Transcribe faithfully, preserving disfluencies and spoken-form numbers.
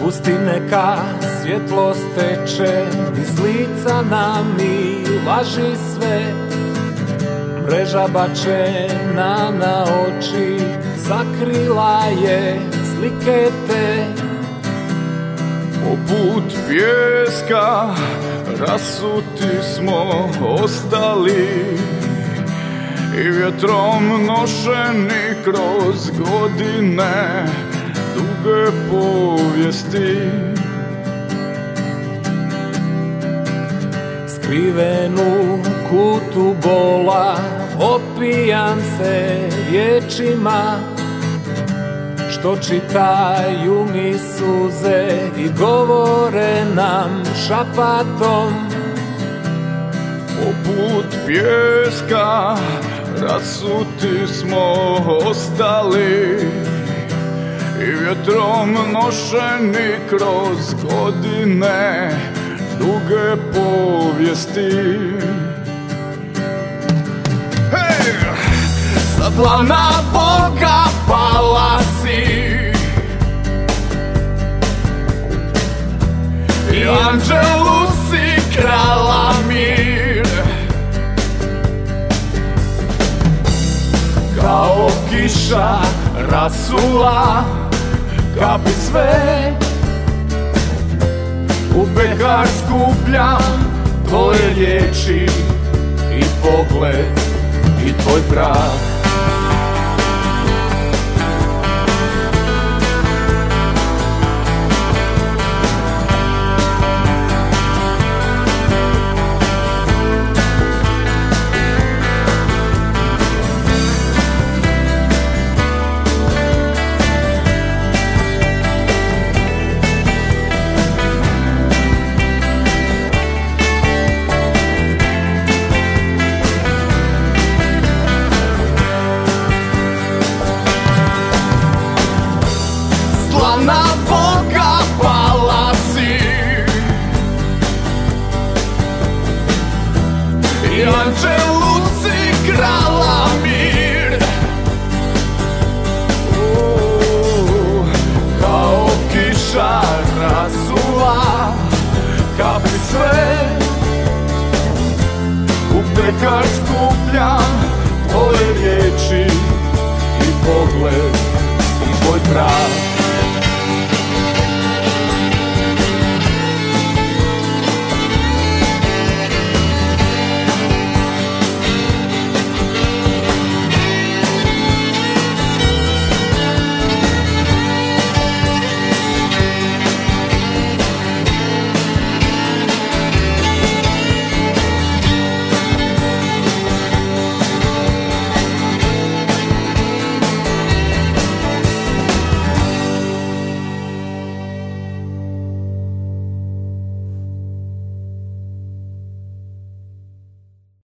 Pusti neka svjetlost teče iz lica nam i laži sve. Mreža bačena na oči sakrila je slike te. Poput pijeska rasuti smo ostali i vjetrom nošeni kroz godine duge povijesti. Skriven u kutu bola opijam se riječima što čitaju mi suze i govore nam šapatom. Poput pijeska rasuti smo ostali i vjetrom nošeni kroz godine duge povijesti. Hej! Sa plana Boga pala si i anđelu si krala mir. Kao kiša rasula kapi sve, u pekar skupljam tvoje riječi i pogled i tvoj prah. Na Boga pala si i anđelu si krala mir. uh, Kao kiša rasula kapi sve, u pekar skupljam tvoje riječi i pogled i tvoj prah.